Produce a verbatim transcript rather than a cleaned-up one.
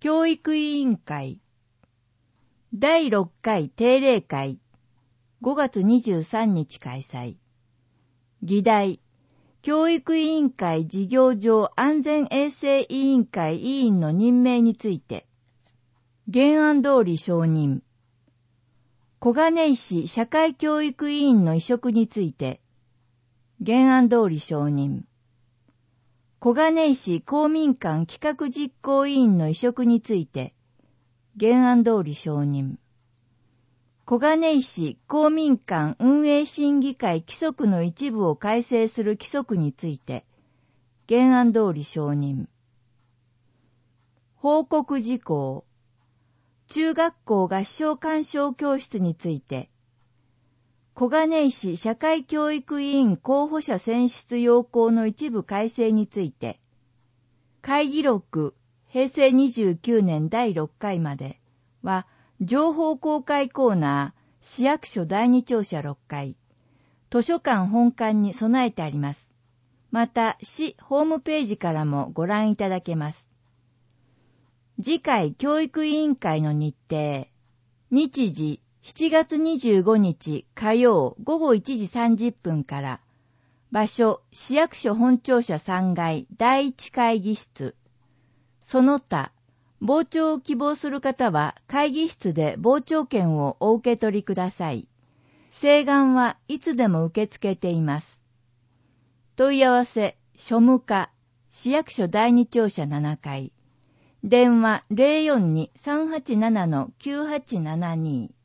教育委員会だいろっかい定例会ごがつにじゅうさんにち開催。議題、教育委員会事業上安全衛生委員会委員の任命について、原案通り承認。小金井市社会教育委員の委嘱について、原案通り承認。小金井市公民館企画実行委員の委嘱について、原案通り承認。小金井市公民館運営審議会規則の一部を改正する規則について、原案通り承認。報告事項。中学校合唱鑑賞教室について、小金井市社会教育委員候補者選出要項の一部改正について、会議録へいせいにじゅうきゅうねんだいろっかいまでは、情報公開コーナー、市役所だいに庁舎ろっかい、図書館本館に備えてあります。また、市ホームページからもご覧いただけます。次回教育委員会の日程、日時しちがつにじゅうごにち火曜ごごいちじさんじゅっぷんから、場所、市役所本庁舎さんがいだいいち会議室、その他、傍聴を希望する方は会議室で傍聴券をお受け取りください。請願はいつでも受け付けています。問い合わせ、庶務課、市役所だいに庁舎ななかい、電話 ゼロよんに さんはちなな きゅうはちななに